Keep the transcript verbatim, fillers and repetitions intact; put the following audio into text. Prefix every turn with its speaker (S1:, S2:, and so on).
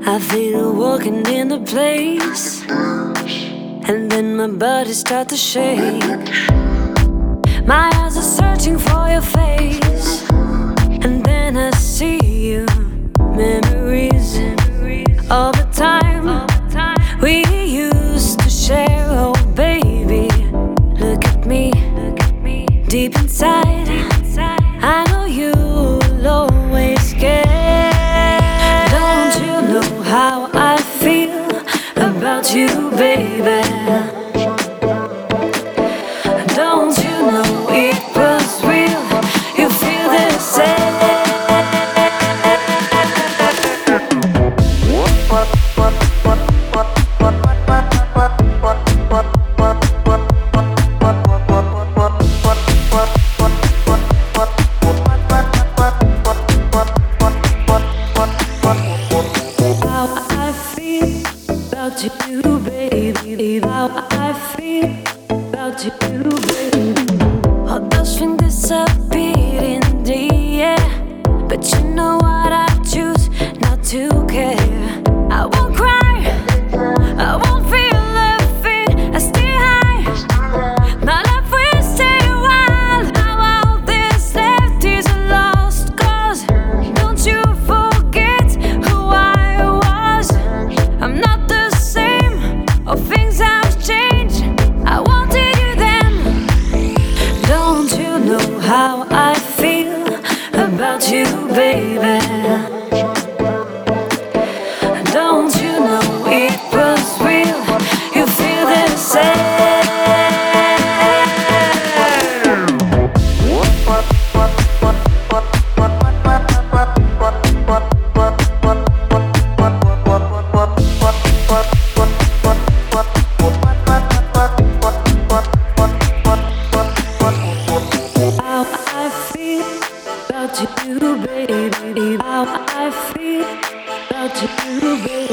S1: I feel walking in the place, and then my body starts to shake. My eyes are searching for your face, and then I see you. Memories of the time we used to share. Oh baby, look at me, deep inside. I know you'll always care. Don't you know how I feel about you, baby? Don't you know it was real? You feel the same. You, baby, how I feel about you, baby. All those things disappeared in the air, but you know what, I choose not to care. I won't cry, I won't feel nothing. I stay high, my life will stay wild. Now all this left is a lost cause. Don't you forget who I was. I'm not the oh, things have changed. I wanted you then. Don't you know how I feel about you, baby? Don't you know it was real? You feel the same. About you, baby. How I feel about you, baby.